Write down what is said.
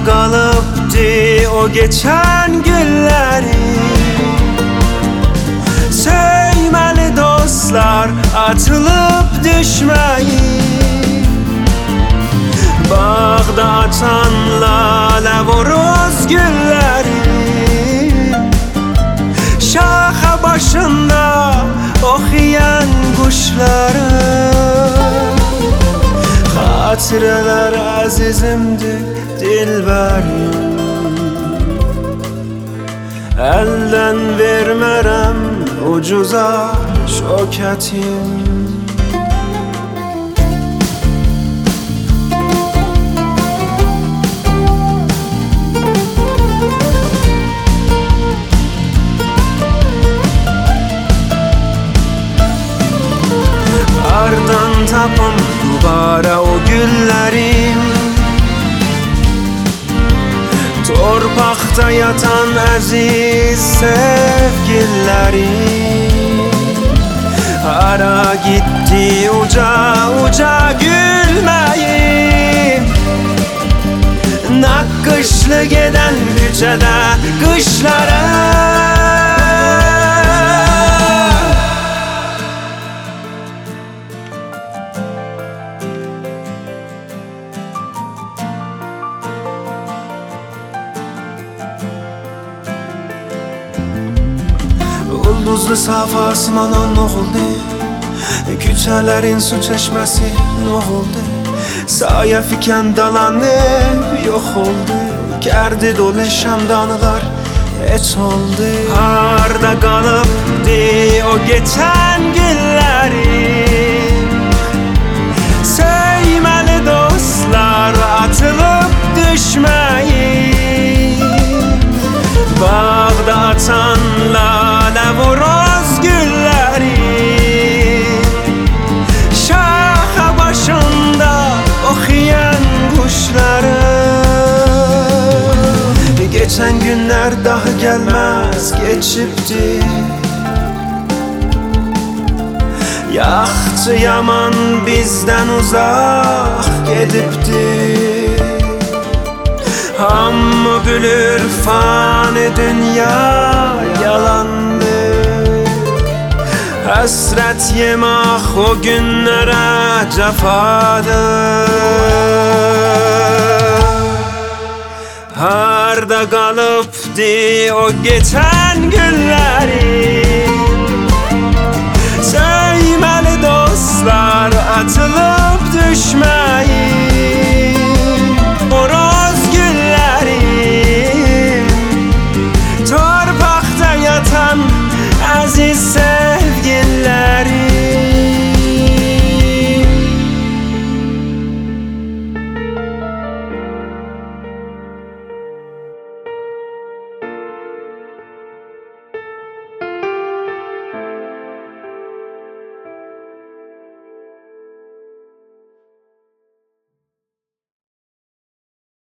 qalıbdı o geçen günlərim. Söyməli dostlar atılıb düşməyin. Bağda açan lalə voruz güllərim. Şaxa başında oxuyan quşlarım. Xatirələr əzizimdir dilbərim. Əldən vermərəm ucuza şökətim. Hardan tapım dubara o güllərim. Torpaqda yatan əziz sevgililərim. Hara gitti uca uca gülməyim. Naqqışlı gedən küçədə qışlara. Ulduzlu saf asmana noğuldu. Küçələrin su çeşməsi noğuldu. Saya fiken dalanı yok oldu. Gerdi dolu şamdanılar heç oldu. Harda qalıbdı o geçen günlərim. Söyməli dostlar atılıb düşməyin. Bağda açan lalə voroz güllərim. Şaxa başında oxuyan quşlarım. Geçen günlər daha gəlməz geçibdi. Yaxşı yaman bizdən uzaq gedibdi. Hamı bilir fani dünya yalandı. Həsrət yemək o günlərə cəfadır. Harda qalıbdı o geçen günlərim. Söyməli dostlar atılıb düşməyin.